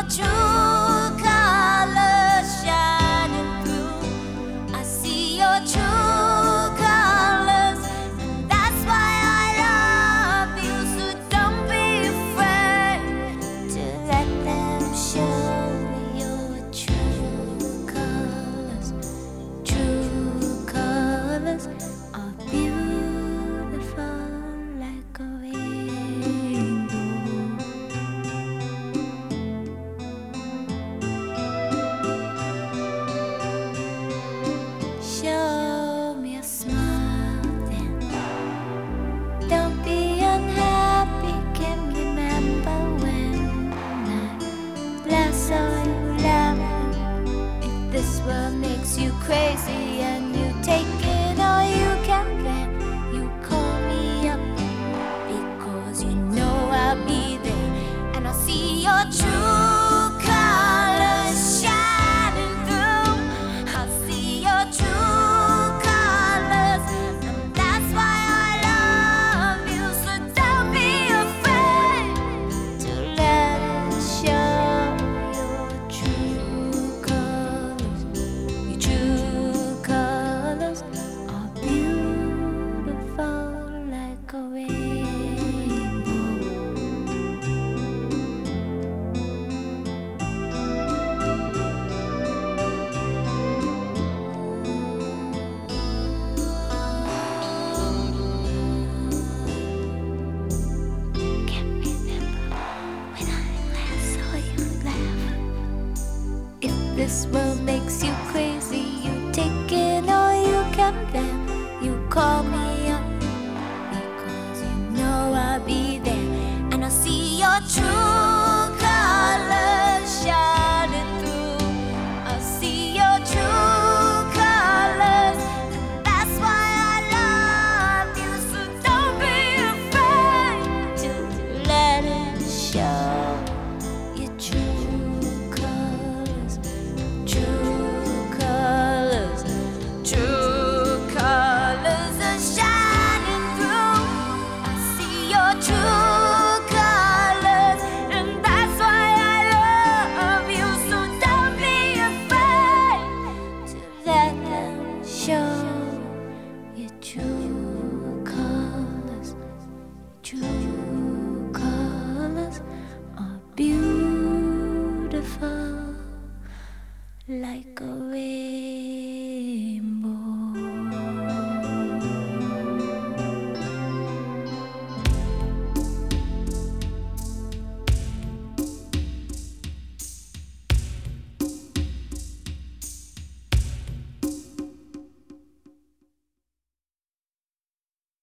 true colors shining through. I see your true colors, and that's why I love you. So don't be afraid to let them show your true colors. True colors are beautiful like a rainbow. Show me a smile then. Don't be unhappy. Can remember when I last saw you laughing. If this world makes you crazy and you take it all you can, then you call me up, because you know I'll be there, and I'll see your true colors shining through. I'll see your true colors, and that's why I love you. So don't be afraid to let us show your true colors. Your true colors are beautiful like a rainbow. Can't remember when I last saw you laugh. If this world makes you crazy, you take it all you can, then you call me up, because you know I'll be there, and I'll see your true